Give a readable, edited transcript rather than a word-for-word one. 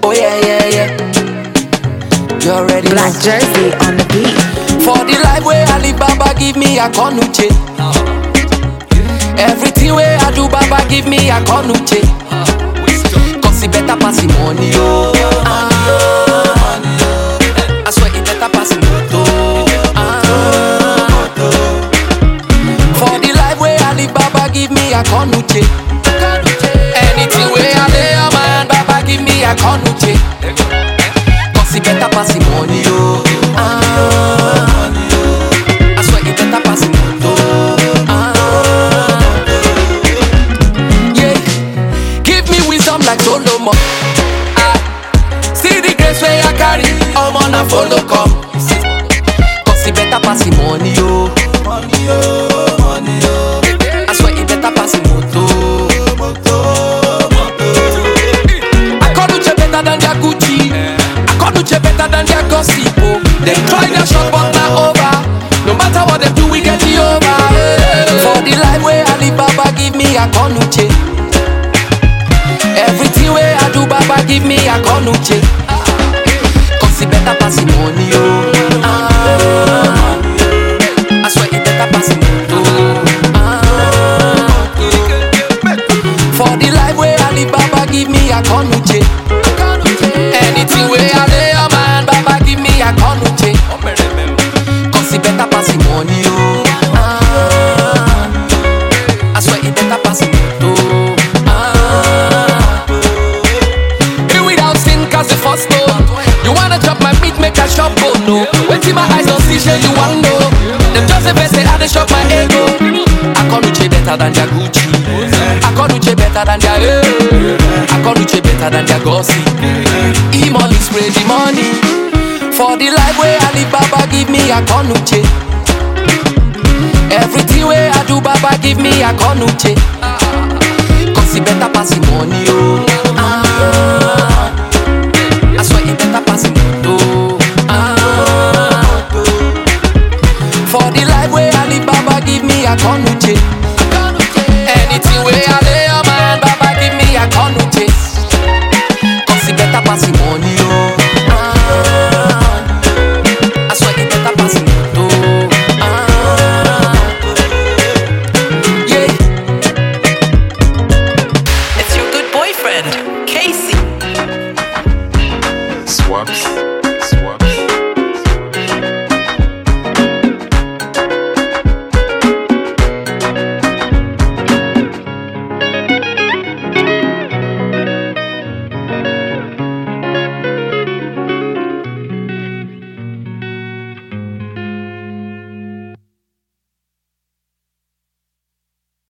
Oh yeah, yeah, yeah. You already Black know. Jersey on the beat. For the life where I live, Baba give me a konuche. Everything where I do, Baba give me a konuche. Cause he better pass the money, oh. I swear he better pass the moto. For the life where I live, Baba give me a konuche. Anything where I lay a man, Baba give me a konuche. Cause he better pass the money, oh. I swear he better pass the moto. Yeah, give me wisdom like Solomon. See the grace where I carry, I'm on a follow come. Cause he better pass the money, oh. I swear he better pass the moto. I can't do better than their Gucci. I can't do better than their gossip, oh. They try their shot but not over. No matter what they do, we get the over. For the life where I live, Baba give me a konuche. Everything where I do, Baba give me a konuche. Cause he better pass the money, oh. I swear he better pass the moto. For the life where I live, Baba give me a konuche. Anything where I lay a man, Baba give me a konuche. Cause he better pass the money, oh. I swear he better pass the moto. Here without sin, cause the first stone. You wanna chop my meat, make a shop, oh no. When see my eyes don't see shit, you want know. Them just the best, say I dey shop my ego. I can't do better than their Gucci. I can't do better than their I can't do better than their gossip. E-money spray the money. For the life where I live, Baba give me a konuche. Everything where I do, Baba give me a konuche.